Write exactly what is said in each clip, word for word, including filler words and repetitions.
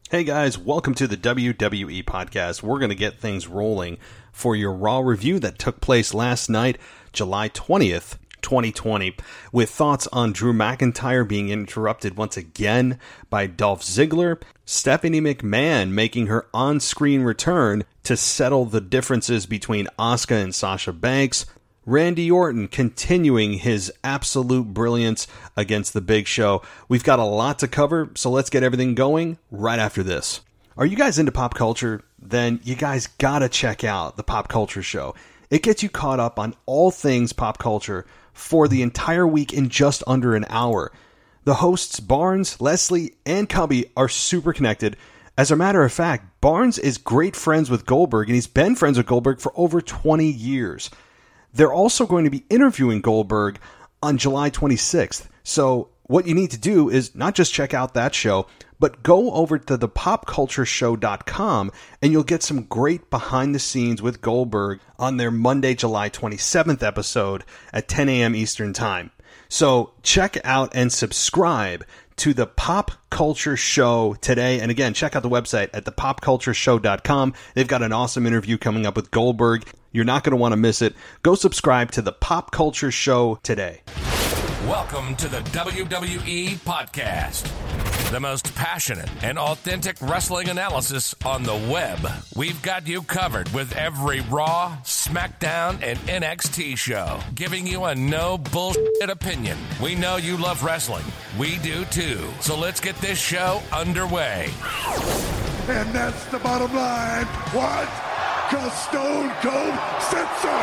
Hey guys, welcome to the W W E Podcast. We're going to get things rolling for your Raw review that took place last night, July twentieth, twenty twenty, with thoughts on Drew McIntyre being interrupted once again by Dolph Ziggler, Stephanie McMahon making her on-screen return to settle the differences between Asuka and Sasha Banks, Randy Orton continuing his absolute brilliance against the Big Show. We've got a lot to cover, so let's get everything going right after this. Are you guys into pop culture? Then you guys gotta check out the Pop Culture Show. It gets you caught up on all things pop culture for the entire week in just under an hour. The hosts Barnes, Leslie, and Cubby are super connected. As a matter of fact, Barnes is great friends with Goldberg, and he's been friends with Goldberg for over twenty years. They're also going to be interviewing Goldberg on July twenty-sixth. So what you need to do is not just check out that show, but go over to the pop culture show dot com and you'll get some great behind the scenes with Goldberg on their Monday, July twenty-seventh episode at ten a.m. Eastern Time. So check out and subscribe to the Pop Culture Show today. And again, check out the website at the pop culture show dot com. They've got an awesome interview coming up with Goldberg. You're not going to want to miss it. Go subscribe to the Pop Culture Show today. Welcome to the W W E Podcast, the most passionate and authentic wrestling analysis on the web. We've got you covered with every Raw, SmackDown, and N X T show, giving you a no bullshit opinion. We know you love wrestling. We do too. So let's get this show underway. And that's the bottom line. What? Because Stone Cold said so.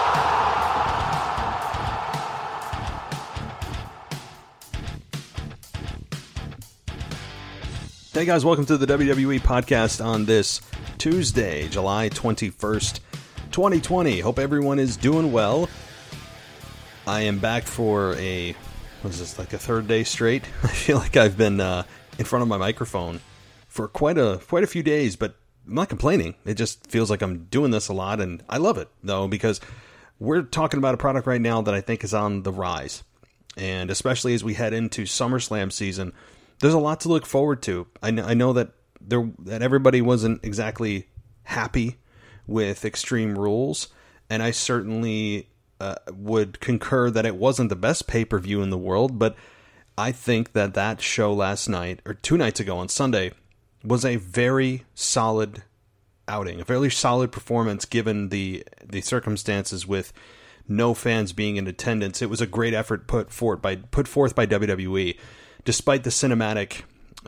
Hey guys, welcome to the W W E Podcast on this Tuesday, July twenty-first, twenty twenty. Hope everyone is doing well. I am back for a, what is this, like a third day straight? I feel like I've been uh, in front of my microphone for quite a quite a few days, but I'm not complaining. It just feels like I'm doing this a lot, and I love it, though, because we're talking about a product right now that I think is on the rise. And especially as we head into SummerSlam season, there's a lot to look forward to. I know, I know that there that everybody wasn't exactly happy with Extreme Rules, and I certainly uh, would concur that it wasn't the best pay-per-view in the world, but I think that that show last night, or two nights ago on Sunday, was a very solid outing, a very solid performance given the the circumstances with no fans being in attendance. It was a great effort put forth by put forth by W W E, despite the cinematic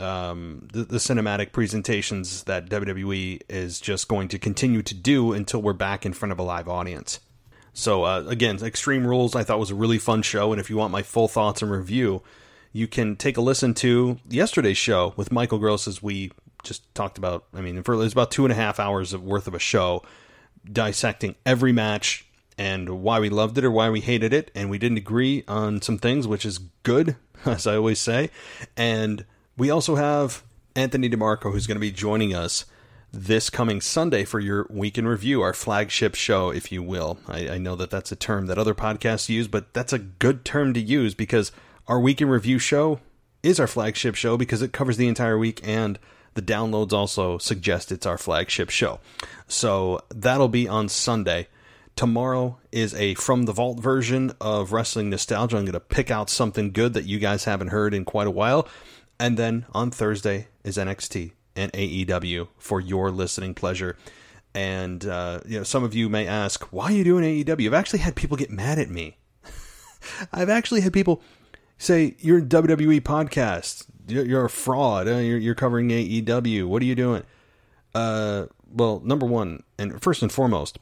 um, the, the cinematic presentations that W W E is just going to continue to do until we're back in front of a live audience. So uh, again, Extreme Rules I thought was a really fun show, and if you want my full thoughts and review, you can take a listen to yesterday's show with Michael Gross, as we just talked about. I mean, for, it was about two and a half hours of worth of a show, dissecting every match and why we loved it or why we hated it, and we didn't agree on some things, which is good, as I always say. And we also have Anthony DeMarco, who's going to be joining us this coming Sunday for your Week in Review, our flagship show, if you will. I, I know that that's a term that other podcasts use, but that's a good term to use because our Week in Review show is our flagship show because it covers the entire week, and the downloads also suggest it's our flagship show. So that'll be on Sunday. Tomorrow is a From the Vault version of Wrestling Nostalgia. I'm going to pick out something good that you guys haven't heard in quite a while. And then on Thursday is N X T and A E W for your listening pleasure. And uh, you know, some of you may ask, why are you doing A E W? I've actually had people get mad at me. I've actually had people say, you're a W W E podcast. You're a fraud. You're, you're covering A E W. What are you doing? Uh, well, number one, and first and foremost,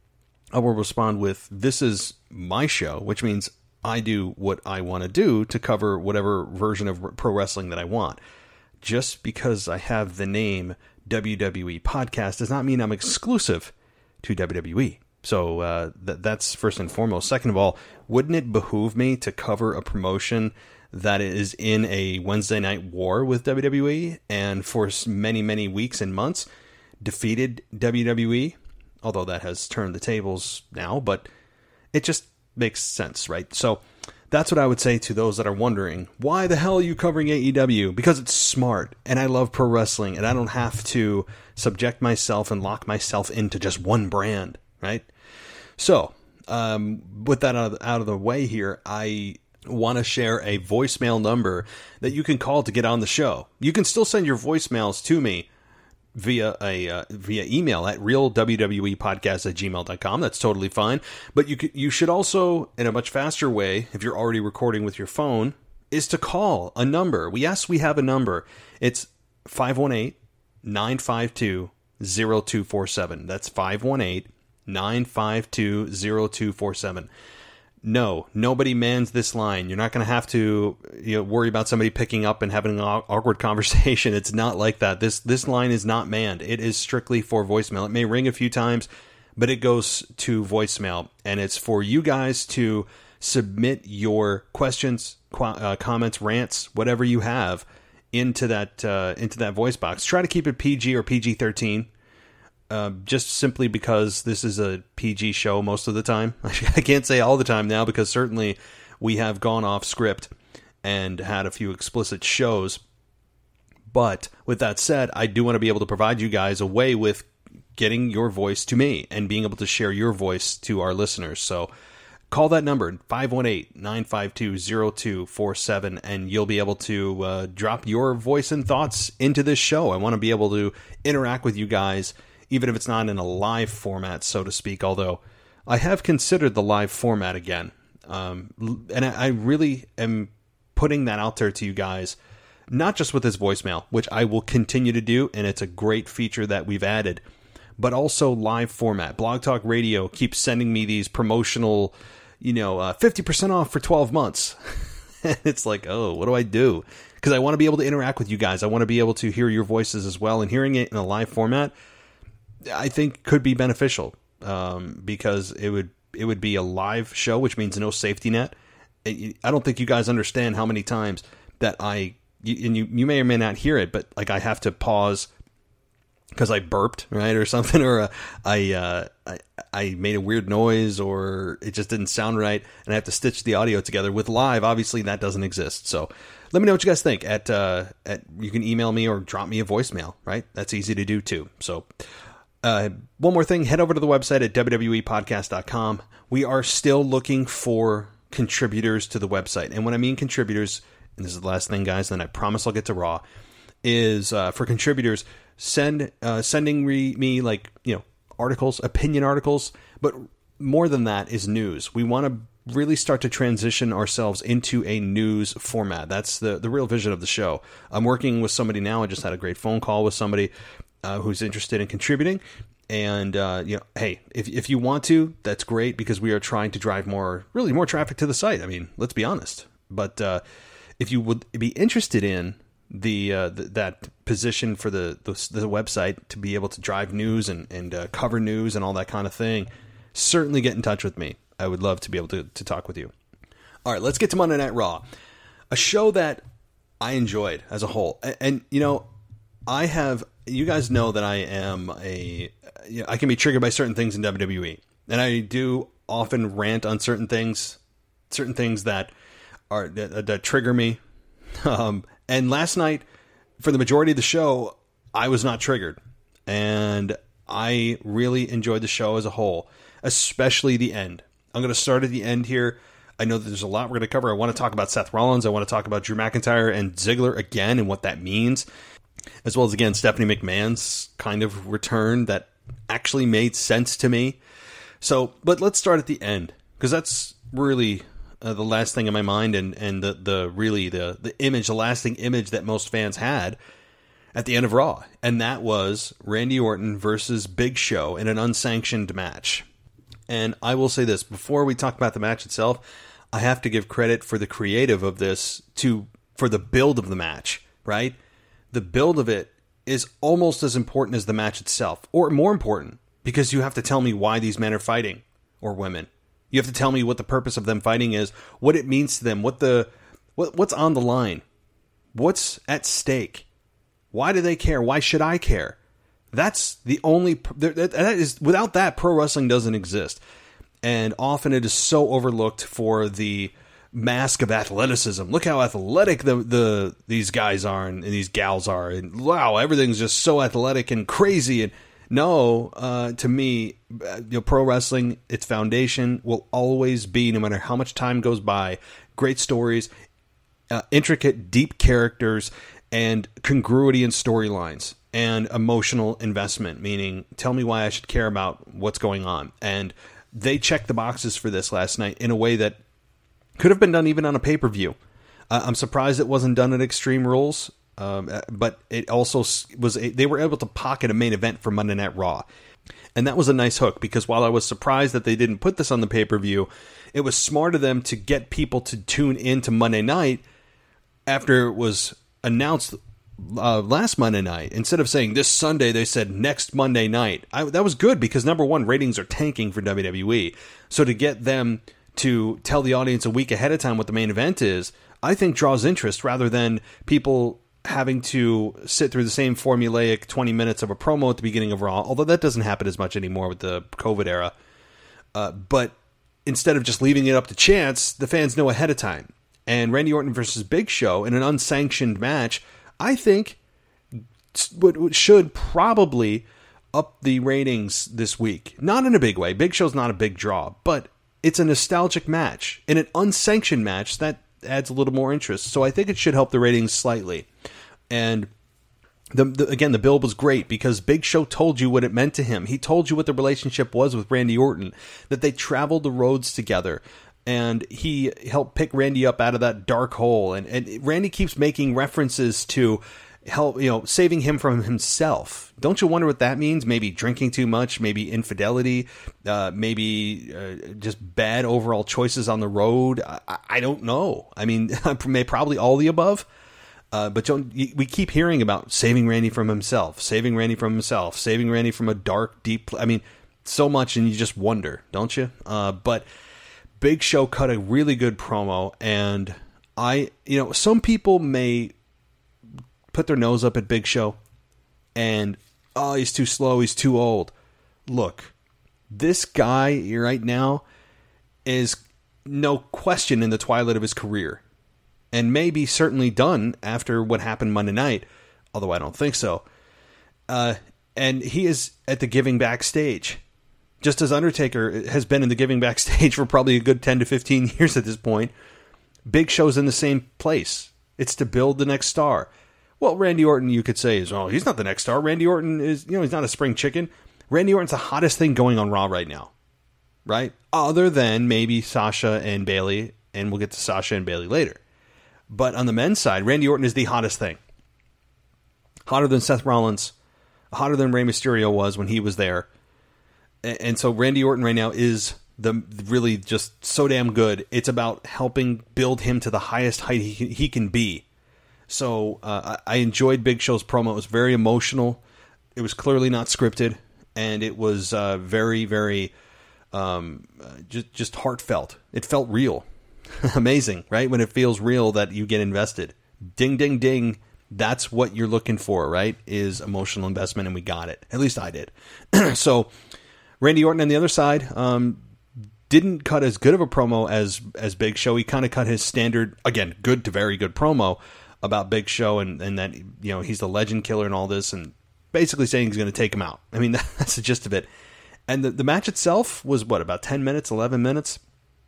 I will respond with, this is my show, which means I do what I want to do to cover whatever version of pro wrestling that I want. Just because I have the name W W E Podcast does not mean I'm exclusive to W W E. So uh, th- that's first and foremost. Second of all, wouldn't it behoove me to cover a promotion that is in a Wednesday night war with W W E and for many, many weeks and months defeated W W E? Although that has turned the tables now, but it just makes sense, right? So that's what I would say to those that are wondering, why the hell are you covering A E W? Because it's smart, and I love pro wrestling, and I don't have to subject myself and lock myself into just one brand, right? So, um, with that out of, out of the way here, I want to share a voicemail number that you can call to get on the show. You can still send your voicemails to me via a uh, via email at real w w e podcast at gmail dot com. That's totally fine. But you could, you should also, in a much faster way, if you're already recording with your phone, is to call a number. We yes, we have a number. It's five one eight, nine five two, zero two four seven. That's five one eight, nine five two, zero two four seven. No, nobody mans this line. You're not going to have to you know, worry about somebody picking up and having an awkward conversation. It's not like that. This this line is not manned. It is strictly for voicemail. It may ring a few times, but it goes to voicemail. And it's for you guys to submit your questions, qu- uh, comments, rants, whatever you have into that uh, into that voice box. Try to keep it P G or P G thirteen. Uh, just simply because this is a P G show most of the time. I can't say all the time now because certainly we have gone off script and had a few explicit shows. But with that said, I do want to be able to provide you guys a way with getting your voice to me and being able to share your voice to our listeners. So call that number, five one eight, nine five two, zero two four seven, and you'll be able to uh, drop your voice and thoughts into this show. I want to be able to interact with you guys, even if it's not in a live format, so to speak, although I have considered the live format again. Um, and I really am putting that out there to you guys, not just with this voicemail, which I will continue to do, and it's a great feature that we've added, but also live format. Blog Talk Radio keeps sending me these promotional, you know, uh, fifty percent off for twelve months. And it's like, oh, what do I do? Because I want to be able to interact with you guys. I want to be able to hear your voices as well, and hearing it in a live format, I think could be beneficial um, because it would it would be a live show, which means no safety net. I don't think you guys understand how many times that I, and you, you may or may not hear it, but like I have to pause because I burped, right, or something, or uh, I, uh, I I made a weird noise, or it just didn't sound right, and I have to stitch the audio together. With live, obviously that doesn't exist. So let me know what you guys think. At uh, at you can email me or drop me a voicemail, right? That's easy to do too. So. Uh, one more thing, head over to the website at w w e podcast dot com. We are still looking for contributors to the website. And when I mean contributors, and this is the last thing, guys, then I promise I'll get to Raw, is uh, for contributors, send uh, sending re- me like, you know, articles, opinion articles, but more than that is news. We want to really start to transition ourselves into a news format. That's the, the real vision of the show. I'm working with somebody now. I just had a great phone call with somebody Uh, who's interested in contributing, and uh, you know, hey, if if you want to, that's great, because we are trying to drive more, really more traffic to the site. I mean, let's be honest. But uh, if you would be interested in the, uh, the that position for the, the the website to be able to drive news and and uh, cover news and all that kind of thing, certainly get in touch with me. I would love to be able to to talk with you. All right, let's get to Monday Night Raw, a show that I enjoyed as a whole, and, and you know, I have. You guys know that I am a, you know, I can be triggered by certain things in W W E, and I do often rant on certain things, certain things that are that, that trigger me. Um, and last night, for the majority of the show, I was not triggered, and I really enjoyed the show as a whole, especially the end. I'm going to start at the end here. I know that there's a lot we're going to cover. I want to talk about Seth Rollins. I want to talk about Drew McIntyre and Ziggler again and what that means, as well as, again, Stephanie McMahon's kind of return that actually made sense to me. So, but let's start at the end, because that's really uh, the last thing in my mind, and, and the, the really the, the image, the lasting image that most fans had at the end of Raw. And that was Randy Orton versus Big Show in an unsanctioned match. And I will say this, before we talk about the match itself, I have to give credit for the creative of this to for the build of the match, right? The build of it is almost as important as the match itself, or more important, because you have to tell me why these men are fighting, or women. You have to tell me what the purpose of them fighting is, what it means to them, what the what what's on the line, what's at stake. Why do they care? Why should I care? That's the only that, that is without that, pro wrestling doesn't exist. And often it is so overlooked for the mask of athleticism. Look how athletic the, the these guys are and, and these gals are, and wow, everything's just so athletic and crazy. And no, uh, to me, you know, pro wrestling, its foundation will always be, no matter how much time goes by, great stories, uh, intricate, deep characters, and congruity in storylines, and emotional investment, meaning tell me why I should care about what's going on. And they checked the boxes for this last night in a way that could have been done even on a pay-per-view. Uh, I'm surprised it wasn't done at Extreme Rules, um, but it also was. A, they were able to pocket a main event for Monday Night Raw, and that was a nice hook, because while I was surprised that they didn't put this on the pay-per-view, it was smart of them to get people to tune into Monday night after it was announced uh, last Monday night. Instead of saying this Sunday, they said next Monday night. I, that was good, because number one, ratings are tanking for W W E. So to get them to tell the audience a week ahead of time what the main event is, I think draws interest, rather than people having to sit through the same formulaic twenty minutes of a promo at the beginning of Raw, although that doesn't happen as much anymore with the COVID era. Uh, but instead of just leaving it up to chance, the fans know ahead of time. And Randy Orton versus Big Show in an unsanctioned match, I think should probably up the ratings this week. Not in a big way. Big Show's not a big draw, but it's a nostalgic match. In an unsanctioned match, that adds a little more interest. So I think it should help the ratings slightly. And the, the, again, the build was great, because Big Show told you what it meant to him. He told you what the relationship was with Randy Orton, that they traveled the roads together, and he helped pick Randy up out of that dark hole. And, and Randy keeps making references to help, you know, saving him from himself. Don't you wonder what that means? Maybe drinking too much, maybe infidelity, uh, maybe uh, just bad overall choices on the road. I, I don't know. I mean, probably all the above. Uh, but don't, we keep hearing about saving Randy from himself, saving Randy from himself, saving Randy from a dark, deep. I mean, so much, and you just wonder, don't you? Uh, but Big Show cut a really good promo, and I, you know, some people may put their nose up at Big Show and, oh, he's too slow, he's too old. Look, this guy right now is no question in the twilight of his career, and may be certainly done after what happened Monday night, although I don't think so. Uh, and he is at the giving back stage, just as Undertaker has been in the giving back stage for probably a good ten to fifteen years at this point. Big Show's in the same place. It's to build the next star. Well, Randy Orton, you could say, is, oh, he's not the next star. Randy Orton is, you know, he's not a spring chicken. Randy Orton's the hottest thing going on Raw right now, right? Other than maybe Sasha and Bayley, and we'll get to Sasha and Bayley later. But on the men's side, Randy Orton is the hottest thing. Hotter than Seth Rollins, hotter than Rey Mysterio was when he was there. And so Randy Orton right now is the really just so damn good. It's about helping build him to the highest height he, he can be. So uh, I enjoyed Big Show's promo. It was very emotional. It was clearly not scripted, and it was uh, very, very um, just just heartfelt. It felt real. Amazing, right? When it feels real, that you get invested. Ding, ding, ding. That's what you're looking for, right? Is emotional investment, and we got it. At least I did. So Randy Orton on the other side um, didn't cut as good of a promo as as Big Show. He kind of cut his standard, again, good to very good promo about Big Show, and, and that, you know, he's the legend killer and all this, and basically saying he's going to take him out. I mean, that's the gist of it. And the, the match itself was, what, about ten minutes, eleven minutes?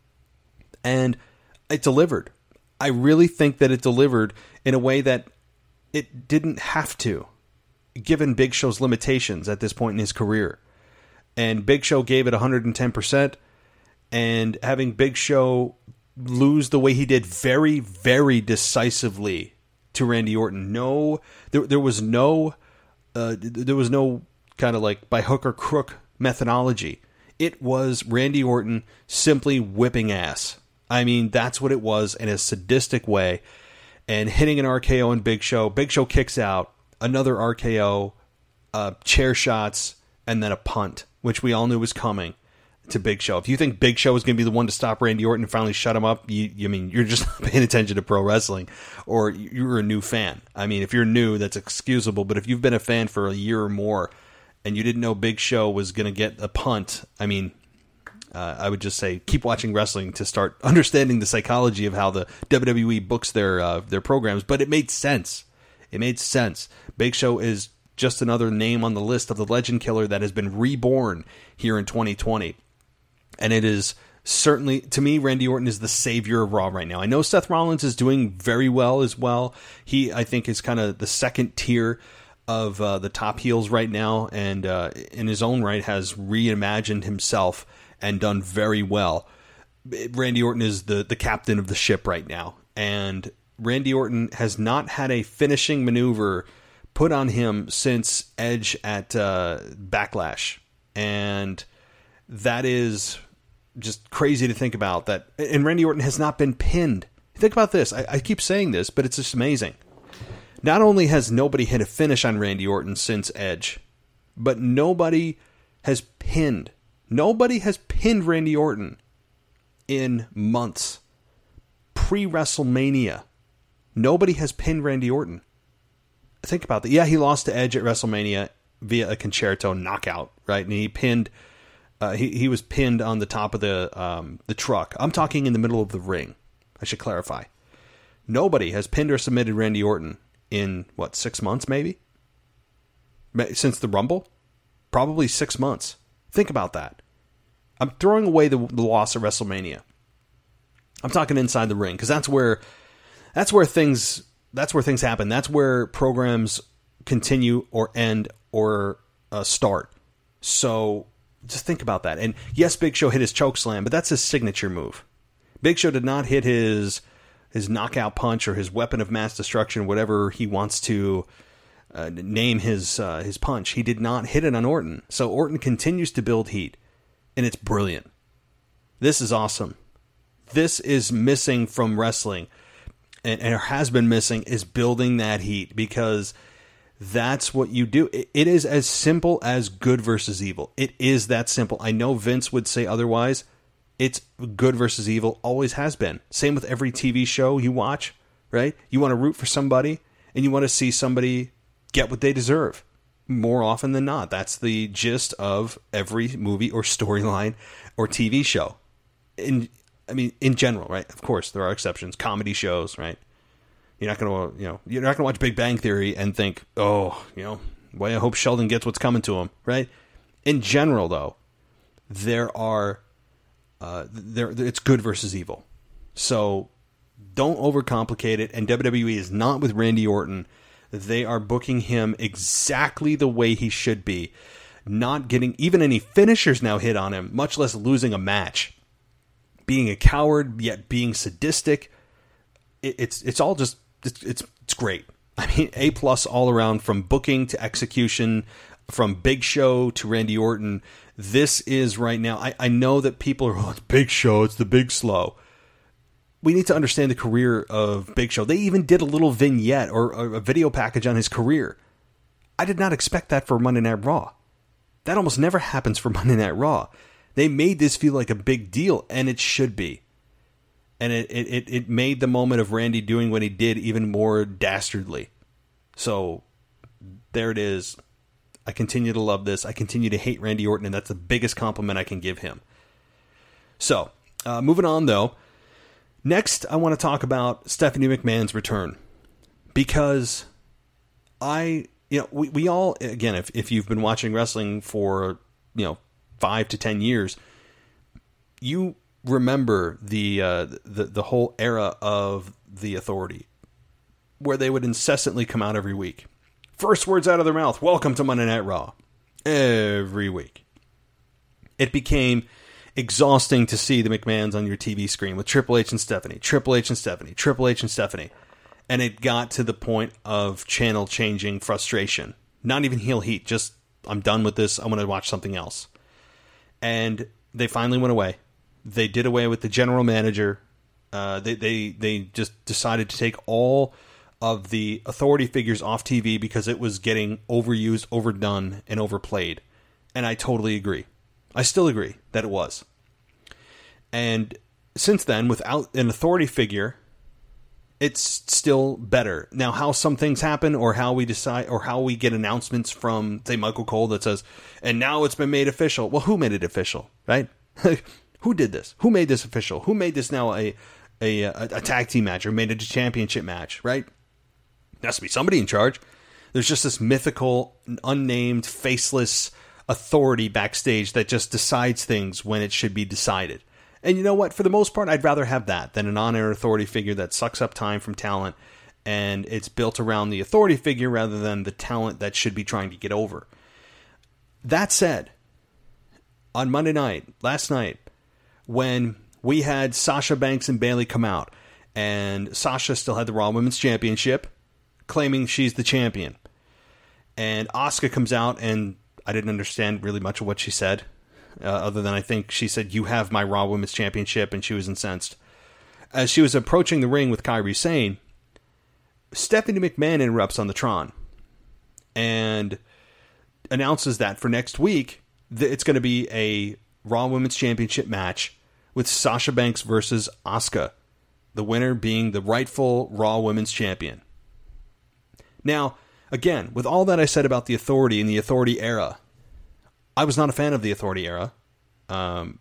And it delivered. I really think that it delivered in a way that it didn't have to, given Big Show's limitations at this point in his career. And Big Show gave it one hundred ten percent, and having Big Show lose the way he did very, very decisively to Randy Orton. No, there, there was no, uh, there was no kind of like by hook or crook methodology. It was Randy Orton simply whipping ass. I mean, that's what it was, in a sadistic way, and hitting an R K O in Big Show. Big Show kicks out, another R K O, uh, chair shots, and then a punt, which we all knew was coming to Big Show. If you think Big Show was going to be the one to stop Randy Orton and finally shut him up, you, you mean you're just not paying attention to pro wrestling, or you're a new fan. I mean, if you're new, that's excusable, but if you've been a fan for a year or more and you didn't know Big Show was going to get a punt, I mean, Uh, I would just say keep watching wrestling to start understanding the psychology of how the W W E books their uh, their programs. But it made sense. It made sense. Big Show is just another name on the list of the legend killer that has been reborn here in twenty twenty. And it is certainly, to me, Randy Orton is the savior of Raw right now. I know Seth Rollins is doing very well as well. He, I think, is kind of the second tier of uh, the top heels right now, and uh, in his own right has reimagined himself and done very well. Randy Orton is the, the captain of the ship right now, and Randy Orton has not had a finishing maneuver put on him since Edge at uh, Backlash, and that is just crazy to think about. That, and Randy Orton has not been pinned. Think about this. I, I keep saying this, but it's just amazing. Not only has nobody hit a finish on Randy Orton since Edge, but nobody has pinned. Nobody has pinned Randy Orton in months. Pre-WrestleMania, nobody has pinned Randy Orton. Think about that. Yeah, he lost to Edge at WrestleMania via a concerto knockout, right? And he pinned. Uh, he he was pinned on the top of the um, the truck. I'm talking in the middle of the ring. I should clarify. Nobody has pinned or submitted Randy Orton in, what, six months maybe? Since the Rumble? Probably six months. Think about that. I'm throwing away the, the loss at WrestleMania. I'm talking inside the ring, because that's where that's where things that's where things happen. That's where programs continue or end or uh, start. So just think about that. And yes, Big Show hit his choke slam, but that's his signature move. Big Show did not hit his his knockout punch or his weapon of mass destruction, whatever he wants to uh, name his uh, his punch. He did not hit it on Orton. So Orton continues to build heat, and it's brilliant. This is awesome. This is missing from wrestling, and, and has been missing, is building that heat, because that's what you do. It, it is as simple as good versus evil. It is that simple. I know Vince would say otherwise. It's good versus evil, always has been. Same with every T V show you watch, right? You want to root for somebody, and you want to see somebody get what they deserve. More often than not, that's the gist of every movie or storyline or T V show. In, I mean, in general, right? Of course, there are exceptions. Comedy shows, right? You're not going to, you know, you're not going to watch Big Bang Theory and think, oh, you know, boy, I hope Sheldon gets what's coming to him, right? In general, though, there are. Uh, there, it's good versus evil. So don't overcomplicate it. And W W E is not with Randy Orton. They are booking him exactly the way he should be. Not getting even any finishers now hit on him, much less losing a match. Being a coward, yet being sadistic. It, it's it's all just, it's, it's it's great. I mean, A plus all around, from booking to execution, from Big Show to Randy Orton. This is right now. I, I know that people are, oh, it's Big Show, it's the Big Slow. We need to understand the career of Big Show. They even did a little vignette or, or a video package on his career. I did not expect that for Monday Night Raw. That almost never happens for Monday Night Raw. They made this feel like a big deal, and it should be. And it, it, it made the moment of Randy doing what he did even more dastardly. So there it is. I continue to love this. I continue to hate Randy Orton, and that's the biggest compliment I can give him. So, uh, moving on, though. Next, I want to talk about Stephanie McMahon's return. Because I, you know, we, we all, again, if, if you've been watching wrestling for, you know, five to ten years, you remember the, uh, the, the whole era of The Authority, where they would incessantly come out every week. First words out of their mouth, welcome to Monday Night Raw. Every week. It became exhausting to see the McMahons on your T V screen with Triple H and Stephanie, Triple H and Stephanie, Triple H and Stephanie. And it got to the point of channel changing frustration. Not even heel heat, just, I'm done with this, I want to watch something else. And they finally went away. They did away with the general manager. Uh, they, they, they just decided to take all of the authority figures off T V because it was getting overused, overdone, and overplayed. And I totally agree. I still agree that it was. And since then, without an authority figure, it's still better. Now, how some things happen, or how we decide, or how we get announcements from, say, Michael Cole that says, and now it's been made official. Well, who made it official, right? Who did this? Who made this official? Who made this now a a, a, a tag team match or made it a championship match, right? There has to be somebody in charge. There's just this mythical, unnamed, faceless authority backstage that just decides things when it should be decided. And you know what? For the most part, I'd rather have that than an on-air authority figure that sucks up time from talent, and it's built around the authority figure rather than the talent that should be trying to get over. That said, on Monday night, last night, when we had Sasha Banks and Bayley come out, and Sasha still had the Raw Women's Championship, claiming she's the champion. And Asuka comes out, and I didn't understand really much of what she said. Uh, other than I think she said, "You have my Raw Women's Championship," and she was incensed. As she was approaching the ring with Kairi Sane, Stephanie McMahon interrupts on the Tron and announces that for next week, th- it's going to be a Raw Women's Championship match with Sasha Banks versus Asuka, the winner being the rightful Raw Women's Champion. Now, again, with all that I said about the Authority and the Authority era, I was not a fan of the Authority era. Um,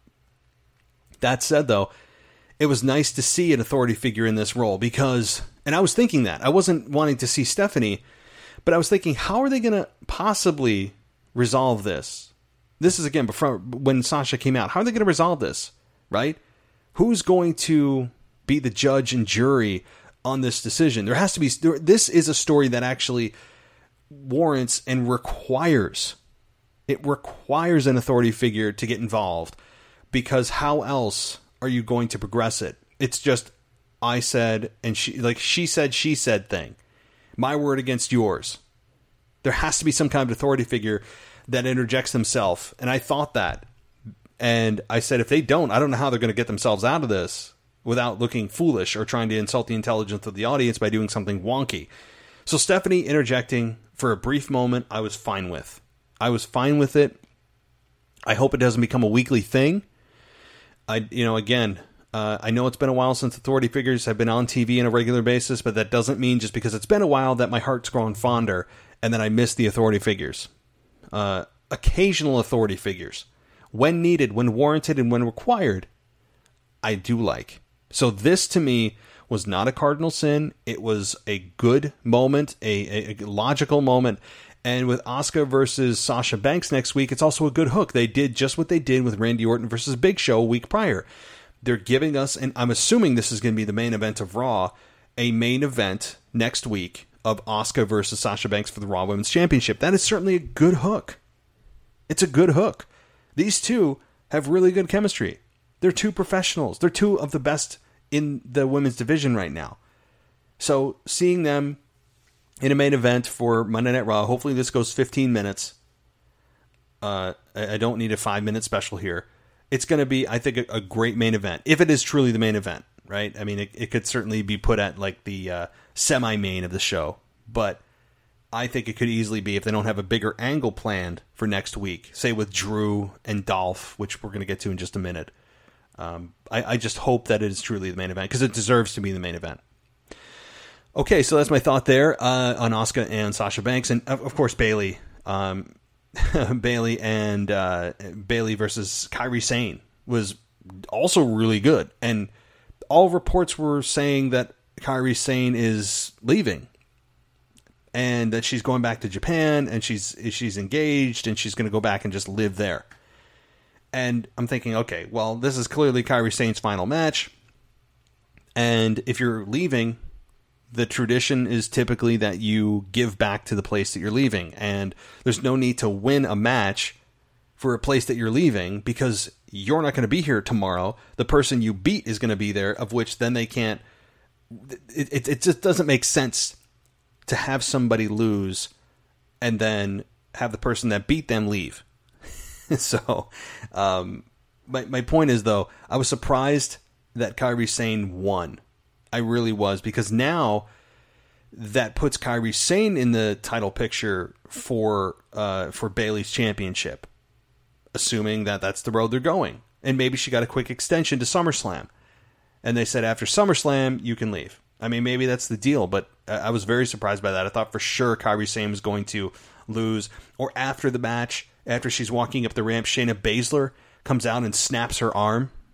that said, though, it was nice to see an Authority figure in this role because, and I was thinking that. I wasn't wanting to see Stephanie, but I was thinking, how are they going to possibly resolve this? This is, again, before when Sasha came out. How are they going to resolve this, right? Who's going to be the judge and jury on this decision? There has to be, this is a story that actually warrants and requires It requires an authority figure to get involved, because how else are you going to progress it? It's just, I said, and she, like she said, she said thing. My word against yours. There has to be some kind of authority figure that interjects themselves. And I thought that. And I said, if they don't, I don't know how they're going to get themselves out of this without looking foolish or trying to insult the intelligence of the audience by doing something wonky. So Stephanie interjecting for a brief moment, I was fine with. I was fine with it. I hope it doesn't become a weekly thing. I, you know, again, uh, I know it's been a while since authority figures have been on T V on a regular basis, but that doesn't mean just because it's been a while that my heart's grown fonder and then I miss the authority figures. Uh, occasional authority figures, when needed, when warranted, and when required, I do like. So this to me was not a cardinal sin. It was a good moment, a, a, a logical moment. And with Asuka versus Sasha Banks next week, it's also a good hook. They did just what they did with Randy Orton versus Big Show a week prior. They're giving us, and I'm assuming this is going to be the main event of Raw, a main event next week of Asuka versus Sasha Banks for the Raw Women's Championship. That is certainly a good hook. It's a good hook. These two have really good chemistry. They're two professionals. They're two of the best in the women's division right now. So seeing them in a main event for Monday Night Raw. Hopefully this goes fifteen minutes. Uh, I don't need a five-minute special here. It's going to be, I think, a, a great main event. If it is truly the main event, right? I mean, it, it could certainly be put at like the uh, semi-main of the show. But I think it could easily be, if they don't have a bigger angle planned for next week, say with Drew and Dolph, which we're going to get to in just a minute. Um, I, I just hope that it is truly the main event, because it deserves to be the main event. Okay, so that's my thought there uh, on Asuka and Sasha Banks, and of, of course Bayley, um, Bayley and uh, Bayley versus Kairi Sane was also really good, and all reports were saying that Kairi Sane is leaving, and that she's going back to Japan, and she's she's engaged, and she's going to go back and just live there. And I'm thinking, okay, well, this is clearly Kairi Sane's final match, and if you're leaving, the tradition is typically that you give back to the place that you're leaving. And there's no need to win a match for a place that you're leaving, because you're not going to be here tomorrow. The person you beat is going to be there, of which then they can't... It, it, it just doesn't make sense to have somebody lose and then have the person that beat them leave. so, um, my, my point is, though, I was surprised that Kairi Sane won. I really was, because now that puts Kairi Sane in the title picture for uh, for Bayley's championship, assuming that that's the road they're going. And maybe she got a quick extension to SummerSlam, and they said after SummerSlam you can leave. I mean, maybe that's the deal, but I was very surprised by that. I thought for sure Kairi Sane was going to lose, or after the match, after she's walking up the ramp, Shayna Baszler comes out and snaps her arm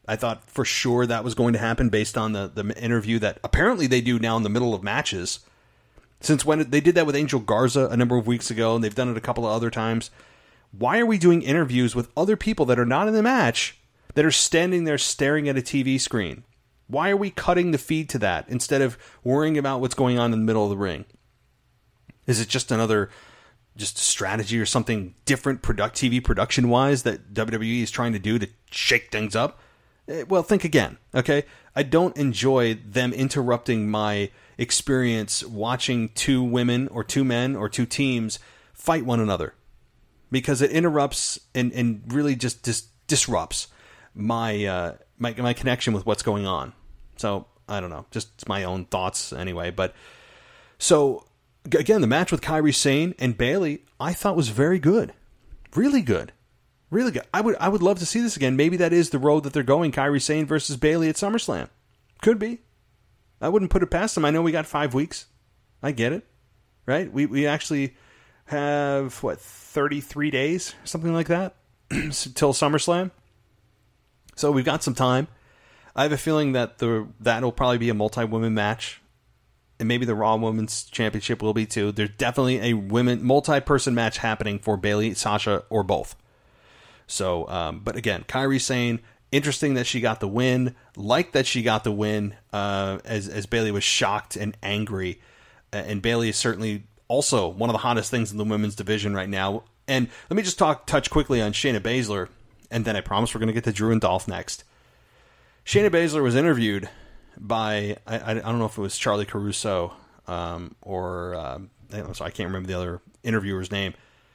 I thought for sure that was going to happen based on the, the interview that apparently they do now in the middle of matches. Since when they did that with Angel Garza a number of weeks ago, and they've done it a couple of other times. Why are we doing interviews with other people that are not in the match that are standing there staring at a T V screen? Why are we cutting the feed to that instead of worrying about what's going on in the middle of the ring? Is it just another just strategy or something different product T V production-wise that W W E is trying to do to shake things up? Well, think again, okay? I don't enjoy them interrupting my experience watching two women or two men or two teams fight one another, because it interrupts and, and really just dis- disrupts my, uh, my my connection with what's going on. So, I don't know, just my own thoughts anyway. But, so, again, the match with Kairi Sane and Bayley, I thought was very good. Really good. Really good. I would I would love to see this again. Maybe that is the road that they're going, Kairi Sane versus Bayley at SummerSlam. Could be. I wouldn't put it past them. I know we got five weeks. I get it. Right? We we actually have, what, thirty-three days? Something like that? Till SummerSlam. So we've got some time. I have a feeling that the that'll probably be a multi-women match. And maybe the Raw Women's Championship will be too. There's definitely a women multi-person match happening for Bayley, Sasha, or both. So, um, but again, Kairi Sane, interesting that she got the win. Like that she got the win uh, as as Bayley was shocked and angry. And Bayley is certainly also one of the hottest things in the women's division right now. And let me just talk touch quickly on Shayna Baszler, and then I promise we're going to get to Drew and Dolph next. Shayna Baszler was interviewed by, I, I don't know if it was Charlie Caruso um, or, uh, I, don't know, so I can't remember the other interviewer's name.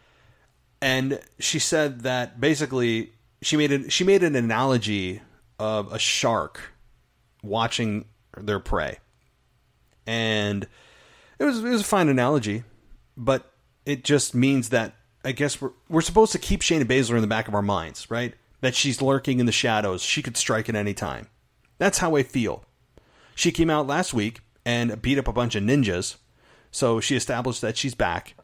And she said that basically she made a, she made an analogy of a shark watching their prey. And it was it was a fine analogy, but it just means that I guess we're we're supposed to keep Shayna Baszler in the back of our minds, right? That she's lurking in the shadows. She could strike at any time. That's how I feel. She came out last week and beat up a bunch of ninjas, so she established that she's back.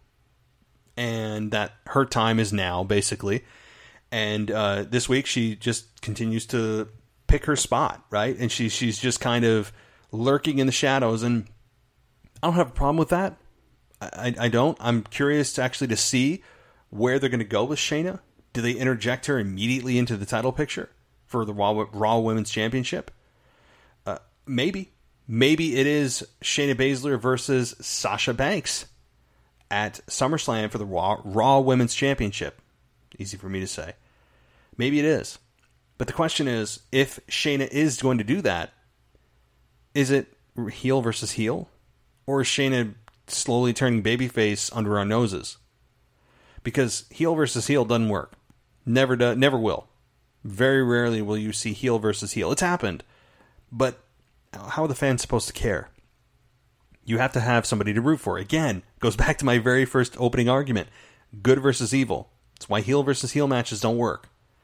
And that her time is now, basically. And uh, this week, she just continues to pick her spot, right? And she, she's just kind of lurking in the shadows. And I don't have a problem with that. I, I don't. I'm curious actually to see where they're going to go with Shayna. Do they interject her immediately into the title picture for the Raw, Raw Women's Championship? Uh, maybe. Maybe it is Shayna Baszler versus Sasha Banks at SummerSlam for the Raw, Raw Women's Championship. Easy for me to say. Maybe it is. But the question is, if Shayna is going to do that, is it heel versus heel? Or is Shayna slowly turning babyface under our noses? Because heel versus heel doesn't work. Never do, never will. Very rarely will you see heel versus heel. It's happened. But how are the fans supposed to care? You have to have somebody to root for. Again, goes back to my very first opening argument. Good versus evil. That's why heel versus heel matches don't work.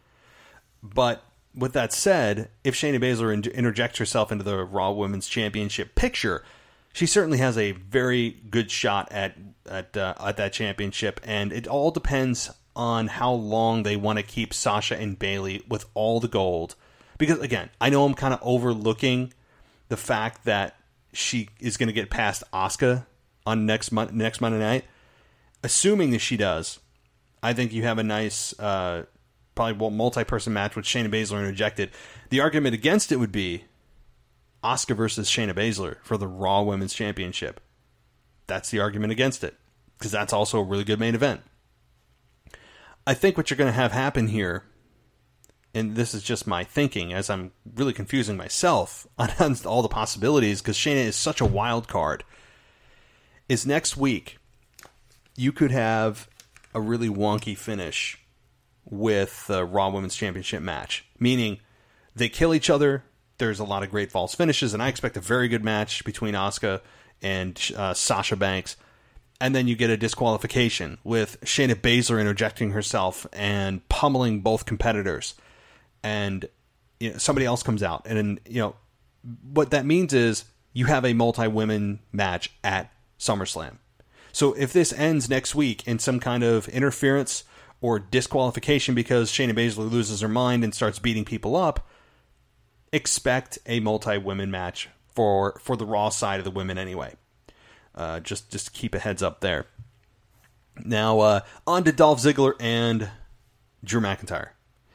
But with that said, if Shayna Baszler inter- interjects herself into the Raw Women's Championship picture, she certainly has a very good shot at at, uh, at that championship. And it all depends on how long they want to keep Sasha and Bayley with all the gold. Because, again, I know I'm kind of overlooking the fact that she is going to get past Asuka on next mon- next Monday night. Assuming that she does, I think you have a nice, uh, probably multi-person match with Shayna Baszler interjected. The argument against it would be Asuka versus Shayna Baszler for the Raw Women's Championship. That's the argument against it, because that's also a really good main event. I think what you're going to have happen here, and this is just my thinking as I'm really confusing myself on all the possibilities because Shayna is such a wild card, is next week you could have a really wonky finish with the Raw Women's Championship match. Meaning they kill each other, there's a lot of great false finishes, and I expect a very good match between Asuka and uh, Sasha Banks. And then you get a disqualification with Shayna Baszler interjecting herself and pummeling both competitors. And you know, somebody else comes out. And then, you know, what that means is you have a multi-women match at SummerSlam. So if this ends next week in some kind of interference or disqualification because Shayna Baszler loses her mind and starts beating people up, expect a multi-women match for for the Raw side of the women anyway. Uh, just just keep a heads up there. Now, uh, on to Dolph Ziggler and Drew McIntyre.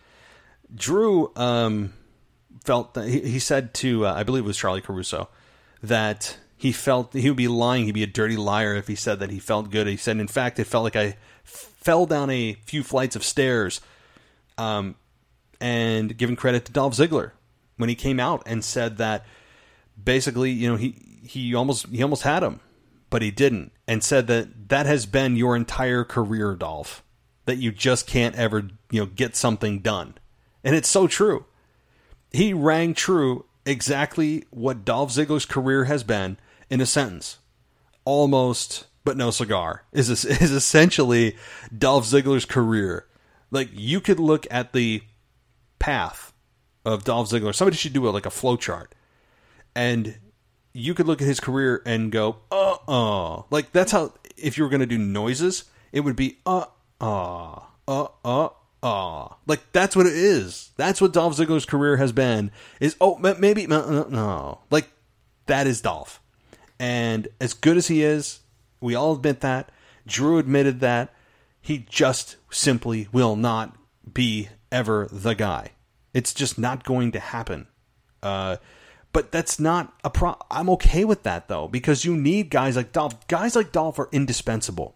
Drew um, felt that he, he said to, uh, I believe it was Charlie Caruso, that he felt he would be lying, he'd be a dirty liar if he said that he felt good. He said, in fact, it felt like I f- fell down a few flights of stairs, um, and giving credit to Dolph Ziggler when he came out and said that basically, you know, he, he almost he almost had him, but he didn't, and said that that has been your entire career, Dolph, that you just can't ever, you know, get something done. And it's so true. He rang true exactly what Dolph Ziggler's career has been in a sentence. Almost, but no cigar, is is essentially Dolph Ziggler's career. Like, you could look at the path of Dolph Ziggler. Somebody should do a, like a flow chart. And you could look at his career and go, uh-uh. Like, that's how, if you were going to do noises, it would be uh-uh, uh-uh, uh. Like, that's what it is. That's what Dolph Ziggler's career has been, is, oh, maybe, no, no. Like, that is Dolph. And as good as he is, we all admit that. Drew admitted that. He just simply will not be ever the guy. It's just not going to happen. Uh, but that's not a pro. I'm okay with that, though, because you need guys like Dolph. Guys like Dolph are indispensable.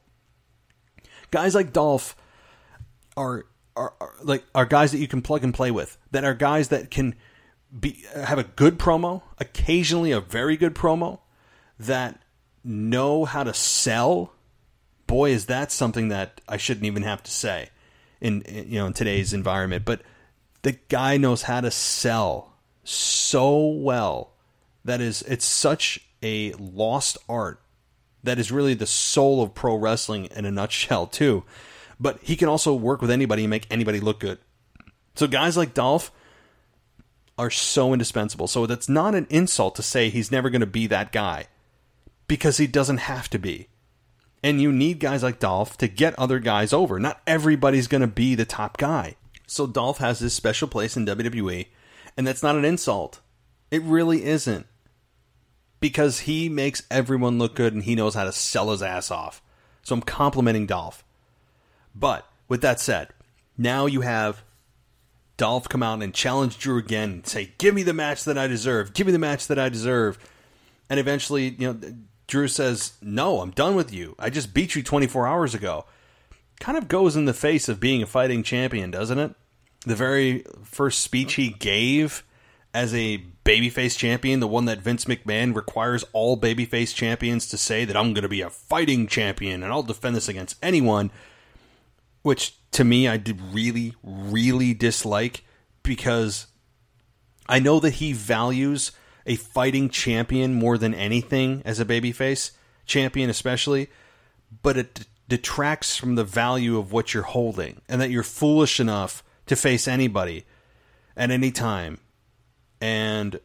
Guys like Dolph are, are, are like are guys that you can plug and play with. That are guys that can be have a good promo, occasionally a very good promo, that know how to sell. Boy, is that something that I shouldn't even have to say in, in you know in today's environment. But the guy knows how to sell so well. That is, it's such a lost art. That is really the soul of pro wrestling in a nutshell, too. But he can also work with anybody and make anybody look good. So guys like Dolph are so indispensable. So that's not an insult to say he's never going to be that guy, because he doesn't have to be. And you need guys like Dolph to get other guys over. Not everybody's going to be the top guy. So Dolph has this special place in W W E, and that's not an insult. It really isn't. Because he makes everyone look good and he knows how to sell his ass off. So I'm complimenting Dolph. But with that said, now you have Dolph come out and challenge Drew again and say, give me the match that I deserve. Give me the match that I deserve. And eventually, you know, Drew says, no, I'm done with you. I just beat you twenty-four hours ago. Kind of goes in the face of being a fighting champion, doesn't it? The very first speech he gave as a babyface champion, the one that Vince McMahon requires all babyface champions to say, that I'm going to be a fighting champion and I'll defend this against anyone, which to me I did really, really dislike, because I know that he values a fighting champion more than anything as a babyface champion especially, but it d- detracts from the value of what you're holding, and that you're foolish enough to face anybody at any time, and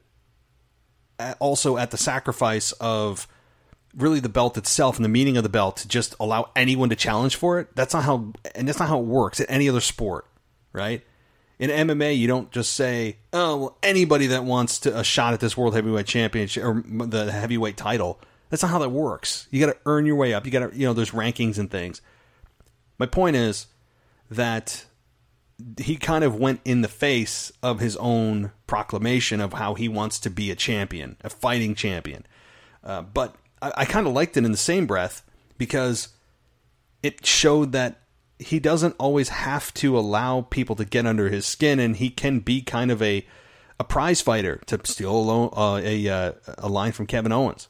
also at the sacrifice of really the belt itself and the meaning of the belt, to just allow anyone to challenge for it. That's not how, and that's not how it works in any other sport, right? In M M A, you don't just say, oh, well, anybody that wants to, a shot at this World Heavyweight Championship or the heavyweight title. That's not how that works. You got to earn your way up. You got to, you know, there's rankings and things. My point is that he kind of went in the face of his own proclamation of how he wants to be a champion, a fighting champion. Uh, but I, I kind of liked it in the same breath, because it showed that he doesn't always have to allow people to get under his skin, and he can be kind of a a prize fighter, to steal a, uh, a, uh, a line from Kevin Owens.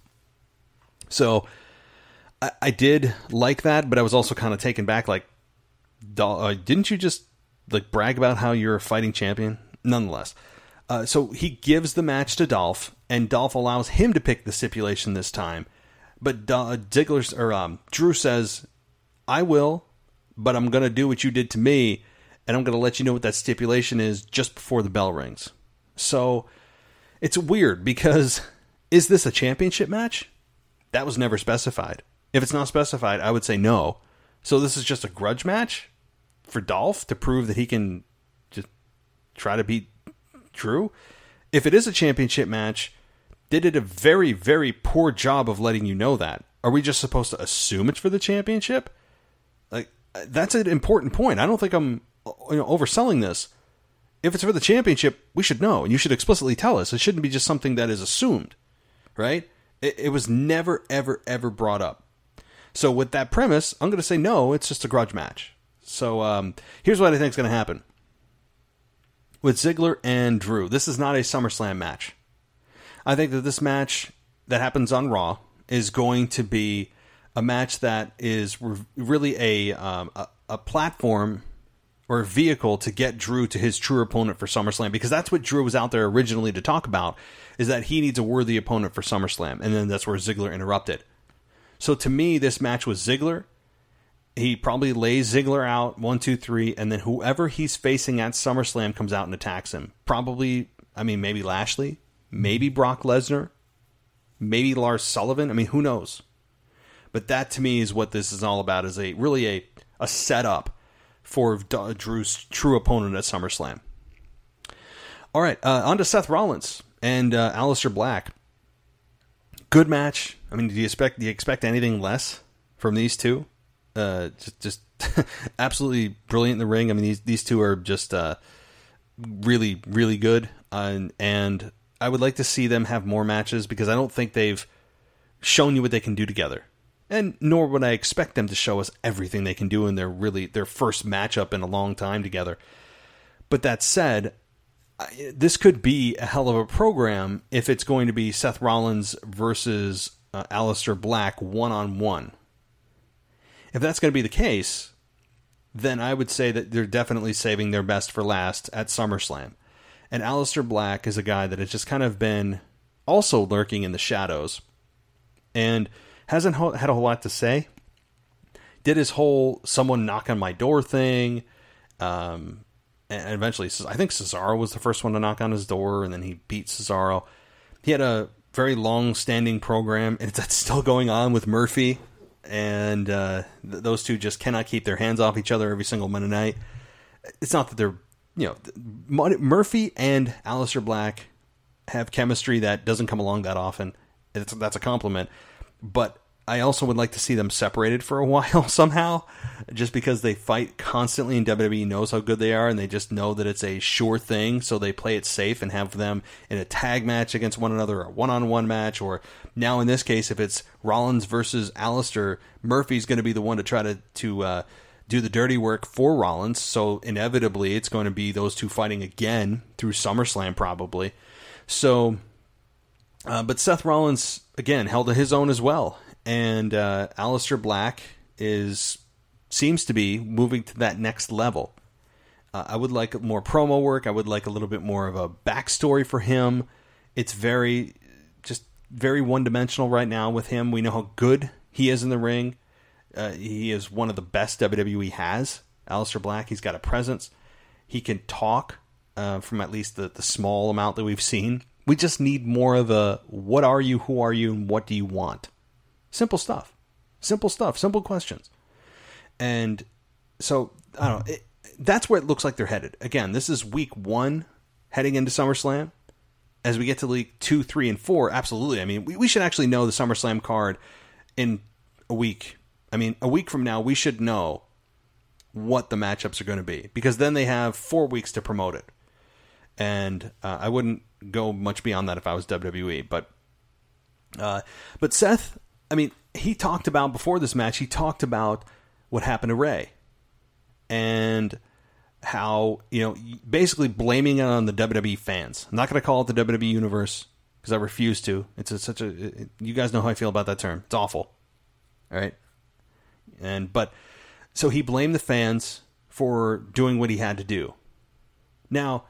So I, I did like that, but I was also kind of taken back, like, uh, didn't you just like brag about how you're a fighting champion? Nonetheless. Uh, so he gives the match to Dolph, and Dolph allows him to pick the stipulation this time. But uh, Ziggler, or um, Drew says, I will, but I'm going to do what you did to me, and I'm going to let you know what that stipulation is just before the bell rings. So it's weird, because is this a championship match? That was never specified. If it's not specified, I would say no. So this is just a grudge match for Dolph to prove that he can just try to beat Drew? if it is a championship match, they did a very, very poor job of letting you know that. Are we just supposed to assume it's for the championship? Like, that's an important point. I don't think I'm you know, overselling this. If it's for the championship, we should know, and you should explicitly tell us. It shouldn't be just something that is assumed, right? It, it was never, ever, ever brought up. So with that premise, I'm going to say no, it's just a grudge match. So um, here's what I think is going to happen. With Ziggler and Drew, this is not a SummerSlam match. I think that this match that happens on Raw is going to be a match that is re- really a, um, a a platform or a vehicle to get Drew to his true opponent for SummerSlam, because that's what Drew was out there originally to talk about, is that he needs a worthy opponent for SummerSlam, and then that's where Ziggler interrupted. So to me, this match was Ziggler. He probably lays Ziggler out, one, two, three, and then whoever he's facing at SummerSlam comes out and attacks him. Probably, I mean, maybe Lashley, maybe Brock Lesnar, maybe Lars Sullivan. I mean, who knows? But that to me is what this is all about, is a really a, a setup for Drew's true opponent at SummerSlam. All right, uh, on to Seth Rollins and uh, Aleister Black. Good match. I mean, do you expect do you expect anything less from these two? Uh, just just absolutely brilliant in the ring. I mean, these these two are just uh, really really good, uh, and and I would like to see them have more matches, because I don't think they've shown you what they can do together. And nor would I expect them to show us everything they can do in their really their first matchup in a long time together. But that said, I, this could be a hell of a program if it's going to be Seth Rollins versus uh, Aleister Black one-on-one. If that's going to be the case, then I would say that they're definitely saving their best for last at SummerSlam. And Aleister Black is a guy that has just kind of been also lurking in the shadows. And hasn't had a whole lot to say. Did his whole someone knock on my door thing. Um, and eventually, I think Cesaro was the first one to knock on his door, and then he beat Cesaro. He had a very long-standing program, and it's still going on with Murphy. And uh, th- those two just cannot keep their hands off each other every single Monday night. It's not that they're, you know, Murphy and Aleister Black have chemistry that doesn't come along that often. It's, that's a compliment. But I also would like to see them separated for a while somehow, just because they fight constantly, and W W E knows how good they are, and they just know that it's a sure thing, so they play it safe and have them in a tag match against one another, or a one-on-one match, or now in this case, if it's Rollins versus Aleister, Murphy's going to be the one to try to, to uh, do the dirty work for Rollins, so inevitably it's going to be those two fighting again through SummerSlam probably. So... Uh, but Seth Rollins, again, held his own as well. And uh, Aleister Black is seems to be moving to that next level. Uh, I would like more promo work. I would like a little bit more of a backstory for him. It's very, just very one-dimensional right now with him. We know how good he is in the ring. Uh, he is one of the best W W E has. Aleister Black, he's got a presence. He can talk uh, from at least the, the small amount that we've seen. We just need more of a, what are you, who are you, and what do you want? Simple stuff. Simple stuff. Simple questions. And so, I don't know. It, that's where it looks like they're headed. Again, this is week one heading into SummerSlam. As we get to week two, three, and four, absolutely. I mean, we, we should actually know the SummerSlam card in a week. I mean, a week from now, we should know what the matchups are going to be. Because then they have four weeks to promote it. And uh, I wouldn't go much beyond that if I was W W E. But uh, but Seth, I mean, he talked about, before this match, he talked about what happened to Ray. And how, you know, basically blaming it on the W W E fans. I'm not going to call it the W W E Universe, because I refuse to. It's a, such a... It, you guys know how I feel about that term. It's awful. All right? And, but, so he blamed the fans for doing what he had to do. Now,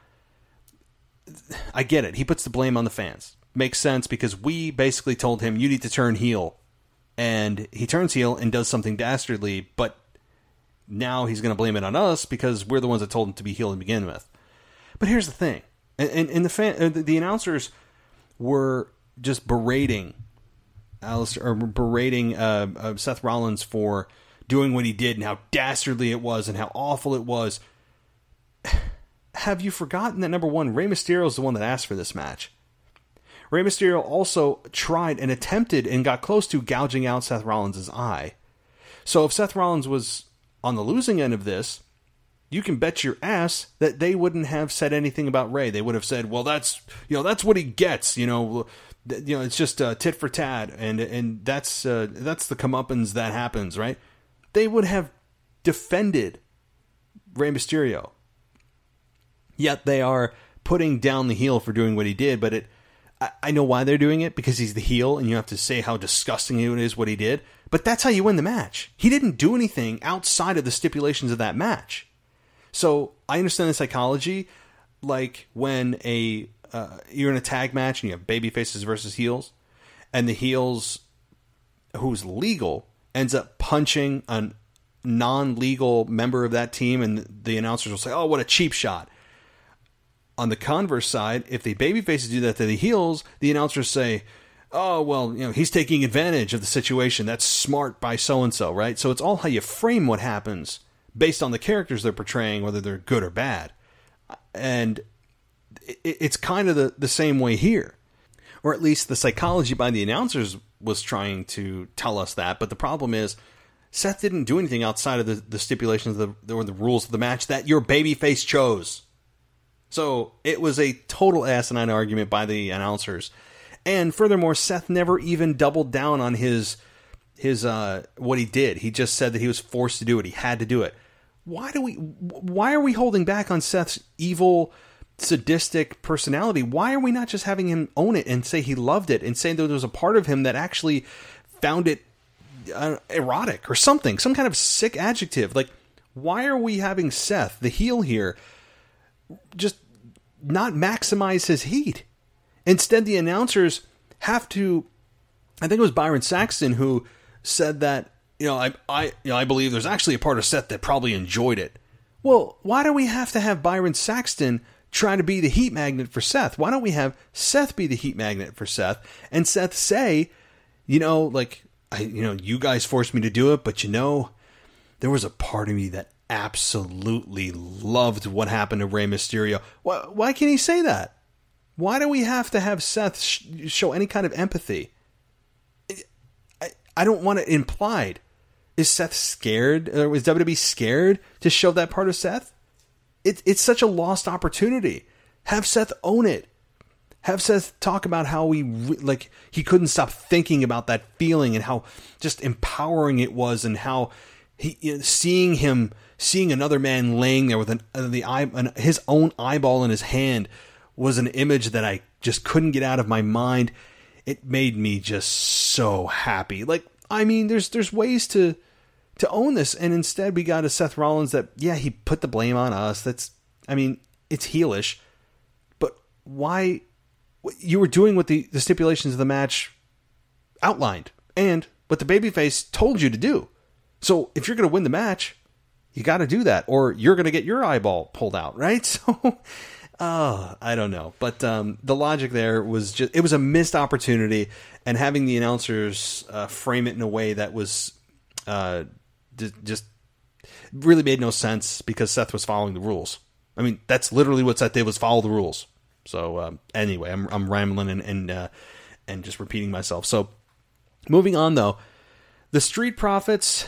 I get it. He puts the blame on the fans. Makes sense, because we basically told him, you need to turn heel. And he turns heel and does something dastardly, but now he's going to blame it on us because we're the ones that told him to be heel to begin with. But here's the thing. And, and, and the, fan, the announcers were just berating Aleister, or berating uh, uh, Seth Rollins for doing what he did and how dastardly it was and how awful it was. have you forgotten that, number one, Rey Mysterio is the one that asked for this match? Rey Mysterio also tried and attempted and got close to gouging out Seth Rollins' eye. So if Seth Rollins was on the losing end of this, you can bet your ass that they wouldn't have said anything about Rey. They would have said, well, that's, you know, that's what he gets, you know, you know, it's just uh, tit for tat, and and that's uh, that's the comeuppance that happens, right? They would have defended Rey Mysterio. Yet they are putting down the heel for doing what he did, but it, I, I know why they're doing it, because he's the heel, and you have to say how disgusting it is what he did, but that's how you win the match. He didn't do anything outside of the stipulations of that match. So I understand the psychology, like when a uh, you're in a tag match and you have baby faces versus heels, and the heels, who's legal, ends up punching a non-legal member of that team, and the announcers will say, oh, what a cheap shot. On the converse side, if the baby faces do that to the heels, the announcers say, oh, well, you know, he's taking advantage of the situation. That's smart by so-and-so, right? So it's all how you frame what happens based on the characters they're portraying, whether they're good or bad. And it's kind of the, the same way here. Or at least the psychology by the announcers was trying to tell us that. But the problem is, Seth didn't do anything outside of the, the stipulations of the, or the rules of the match that your babyface chose. So it was a total asinine argument by the announcers. And furthermore, Seth never even doubled down on his his uh, what he did. He just said that he was forced to do it. He had to do it. Why do we? Why are we holding back on Seth's evil, sadistic personality? Why are we not just having him own it and say he loved it, and say that there was a part of him that actually found it uh, erotic or something, some kind of sick adjective? Like, why are we having Seth, the heel here, just not maximize his heat? Instead, the announcers have to, I think it was Byron Saxton who said that, you know, I, I, you know, I believe there's actually a part of Seth that probably enjoyed it. Well, why do we have to have Byron Saxton try to be the heat magnet for Seth? Why don't we have Seth be the heat magnet for Seth, and Seth say, you know, like, I, you know, you guys forced me to do it, but you know, there was a part of me that absolutely loved what happened to Rey Mysterio. Why, why can't he say that? Why do we have to have Seth sh- show any kind of empathy? I, I don't want it implied. Is Seth scared? Or is W W E scared to show that part of Seth? It, it's such a lost opportunity. Have Seth own it. Have Seth talk about how he like he couldn't stop thinking about that feeling and how just empowering it was, and how he you know, seeing him seeing another man laying there with an uh, the eye an, his own eyeball in his hand was an image that I just couldn't get out of my mind. It made me just so happy. Like, I mean, there's there's ways to to own this, and instead we got a Seth Rollins that, yeah, he put the blame on us. That's, I mean, it's heelish, but why? You were doing what the, the stipulations of the match outlined, and what the babyface told you to do. So if you're going to win the match, you got to do that, or you're going to get your eyeball pulled out, right? So, oh, I don't know. But um, the logic there was just, it was a missed opportunity, and having the announcers uh, frame it in a way that was uh, d- just really made no sense, because Seth was following the rules. I mean, that's literally what Seth did, was follow the rules. So um, anyway, I'm I'm rambling and and, uh, and just repeating myself. So moving on, though, the Street Profits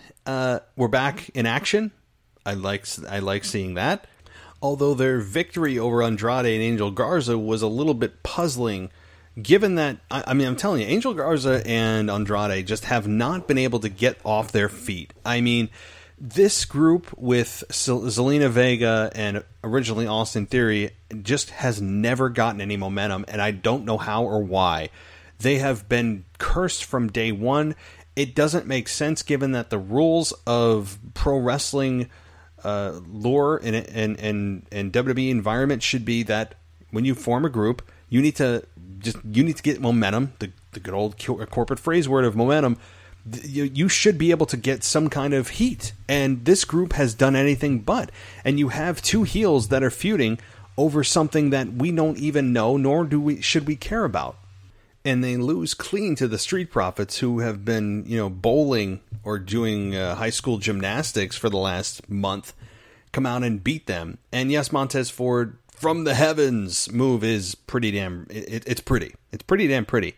uh, were back in action. I like I like seeing that. Although their victory over Andrade and Angel Garza was a little bit puzzling, given that, I, I mean, I'm telling you, Angel Garza and Andrade just have not been able to get off their feet. I mean, this group with Zelina Vega and originally Austin Theory just has never gotten any momentum, and I don't know how or why. They have been cursed from day one. It doesn't make sense, given that the rules of pro wrestling uh, lore and, and, and, and W W E environment should be that when you form a group, you need to just you need to get momentum, the, the good old corporate phrase word of momentum. You, you should be able to get some kind of heat, and this group has done anything but. And you have two heels that are feuding over something that we don't even know, nor do we should we care about. And they lose clean to the Street Profits, who have been, you know, bowling or doing uh, high school gymnastics for the last month, come out and beat them. And yes, Montez Ford from the heavens move is pretty damn, it, it's pretty. It's pretty damn pretty.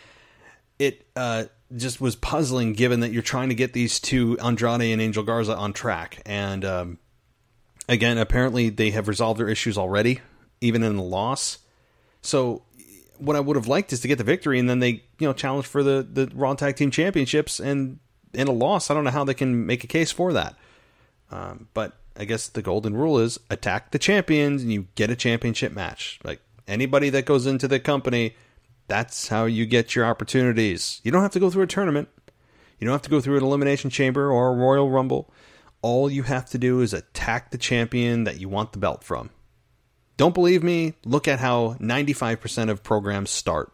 It uh, just was puzzling given that you're trying to get these two, Andrade and Angel Garza, on track. And um, again, apparently they have resolved their issues already, even in the loss. So what I would have liked is to get the victory and then they, you know, challenge for the, the Raw Tag Team Championships, and in a loss, I don't know how they can make a case for that. Um, but I guess the golden rule is attack the champions and you get a championship match. Like anybody that goes into the company, that's how you get your opportunities. You don't have to go through a tournament. You don't have to go through an Elimination Chamber or a Royal Rumble. All you have to do is attack the champion that you want the belt from. Don't believe me? Look at how ninety-five percent of programs start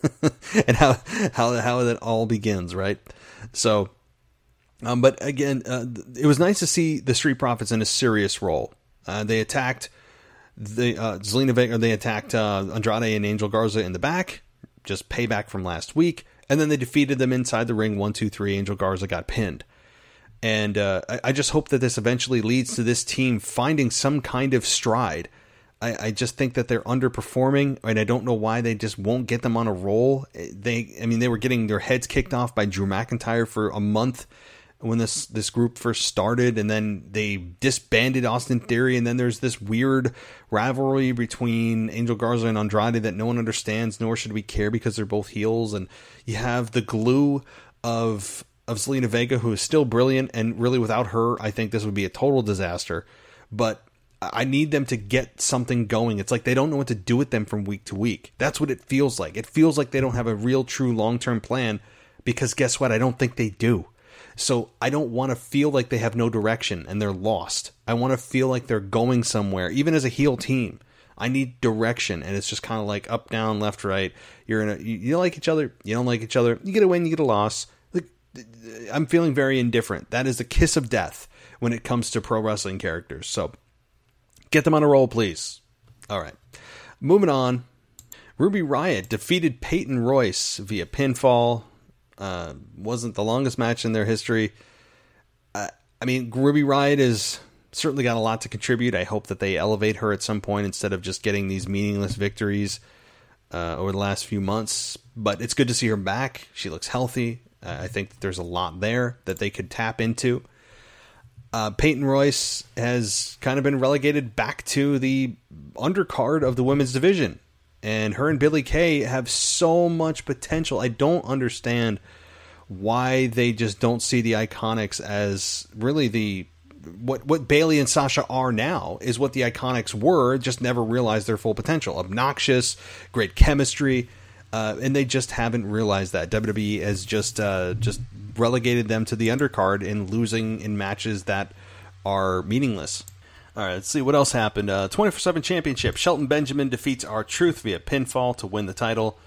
and how, how, how that all begins, right? So, um, but again, uh, it was nice to see the Street Profits in a serious role. Uh, they attacked the uh, Zelina Vega, they attacked uh, Andrade and Angel Garza in the back, just payback from last week, and then they defeated them inside the ring. One, two, three. Angel Garza got pinned. And uh, I, I just hope that this eventually leads to this team finding some kind of stride. I, I just think that they're underperforming, and I don't know why they just won't get them on a roll. They, I mean, they were getting their heads kicked off by Drew McIntyre for a month when this this group first started, and then they disbanded Austin Theory, and then there's this weird rivalry between Angel Garza and Andrade that no one understands, nor should we care because they're both heels. And you have the glue of of Zelina Vega, who is still brilliant, and really without her, I think this would be a total disaster. But I need them to get something going. It's like they don't know what to do with them from week to week. That's what it feels like. It feels like they don't have a real, true, long-term plan, because guess what? I don't think they do. So I don't want to feel like they have no direction and they're lost. I want to feel like they're going somewhere, even as a heel team. I need direction, and it's just kind of like up, down, left, right. You're in a, you, you like each other, you don't like each other. You get a win, you get a loss. Like, I'm feeling very indifferent. That is the kiss of death when it comes to pro wrestling characters. So get them on a roll, please. All right. Moving on. Ruby Riott defeated Peyton Royce via pinfall. Uh, wasn't the longest match in their history. Uh, I mean, Ruby Riott has certainly got a lot to contribute. I hope that they elevate her at some point instead of just getting these meaningless victories uh, over the last few months. But it's good to see her back. She looks healthy. Uh, I think that there's a lot there that they could tap into. Uh, Peyton Royce has kind of been relegated back to the undercard of the women's division. And her and Billie Kay have so much potential. I don't understand why they just don't see the Iconics as really the... What, what Bayley and Sasha are now is what the Iconics were, just never realized their full potential. Obnoxious, great chemistry, uh, and they just haven't realized that. W W E has just uh, just relegated them to the undercard and losing in matches that are meaningless. All right, let's see what else happened. Uh, twenty-four seven Championship. Shelton Benjamin defeats R-Truth via pinfall to win the title.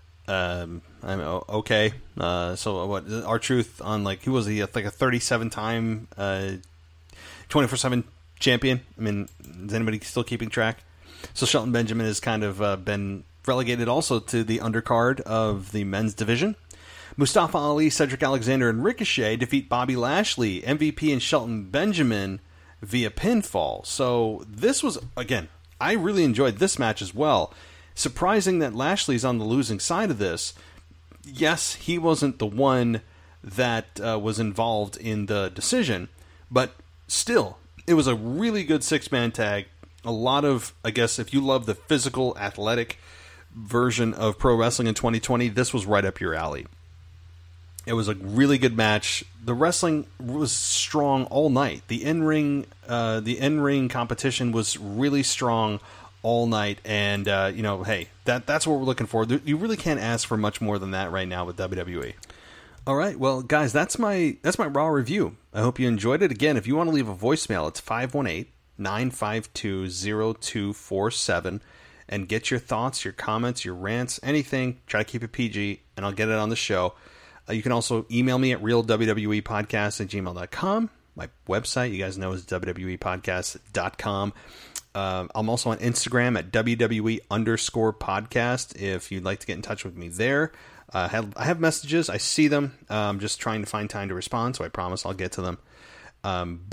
Um, I'm okay. Uh, so what? R-Truth on like, who was he? Like a thirty-seven time uh, twenty-four seven champion. I mean, is anybody still keeping track? So Shelton Benjamin has kind of uh, been relegated also to the undercard of the men's division. Mustafa Ali, Cedric Alexander, and Ricochet defeat Bobby Lashley, M V P, and Shelton Benjamin via pinfall. So this was, again, I really enjoyed this match as well. Surprising that Lashley's on the losing side of this. Yes, he wasn't the one that uh, was involved in the decision, but still, it was a really good six-man tag. A lot of, I guess, if you love the physical, athletic version of pro wrestling in twenty twenty, this was right up your alley. It was a really good match. The wrestling was strong all night. The in-ring, uh, the in-ring competition was really strong all night. And uh, you know, hey, that that's what we're looking for. You really can't ask for much more than that right now with W W E. All right, well, guys, that's my that's my Raw review. I hope you enjoyed it. Again, if you want to leave a voicemail, it's five one eight, nine five two, zero two four seven. And get your thoughts, your comments, your rants, anything. Try to keep it P G, and I'll get it on the show. Uh, you can also email me at real w w e podcast at gmail dot com. My website, you guys know, is w w e podcast dot com. Uh, I'm also on Instagram at w w e underscore podcast if you'd like to get in touch with me there. Uh, I, have, I have messages. I see them. Uh, I'm just trying to find time to respond, so I promise I'll get to them. Um, but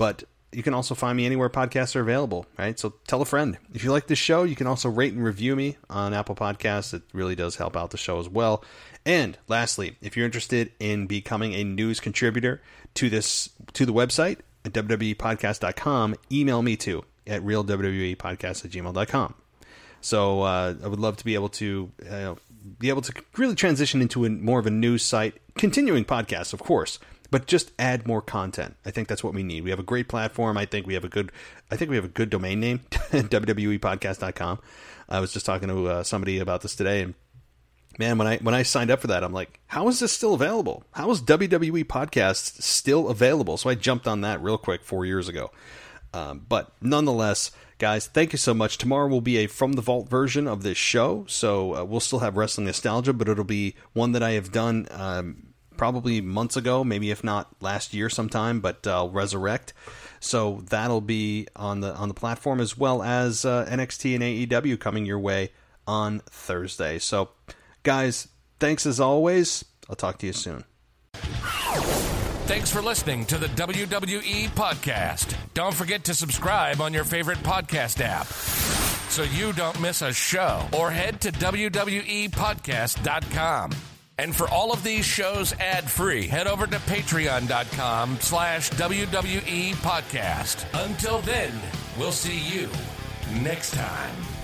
you can also find me anywhere podcasts are available, right? So tell a friend. If you like this show, you can also rate and review me on Apple Podcasts. It really does help out the show as well. And lastly, if you're interested in becoming a news contributor to this to the website at w w e podcast dot com, email me too at real w w e podcast at gmail dot com. So uh, I would love to be able to uh, be able to really transition into a, more of a news site, continuing podcasts, of course, but just add more content. I think that's what we need. We have a great platform. I think we have a good, I think we have a good domain name, w w e podcast dot com. I was just talking to uh, somebody about this today, and man, when I when I signed up for that, I'm like, how is this still available? How is W W E Podcasts still available? So I jumped on that real quick four years ago. Um, but nonetheless, guys, thank you so much. Tomorrow will be a From the Vault version of this show, so uh, we'll still have Wrestling Nostalgia, but it'll be one that I have done um, probably months ago, maybe if not last year sometime, but I'll uh, resurrect. So that'll be on the on the platform, as well as uh, N X T and A E W coming your way on Thursday. So, guys, thanks as always. I'll talk to you soon. Thanks for listening to the W W E Podcast. Don't forget to subscribe on your favorite podcast app so you don't miss a show, or head to w w e podcast dot com. And for all of these shows ad-free, head over to patreon dot com slash W W E Podcast. Until then, we'll see you next time.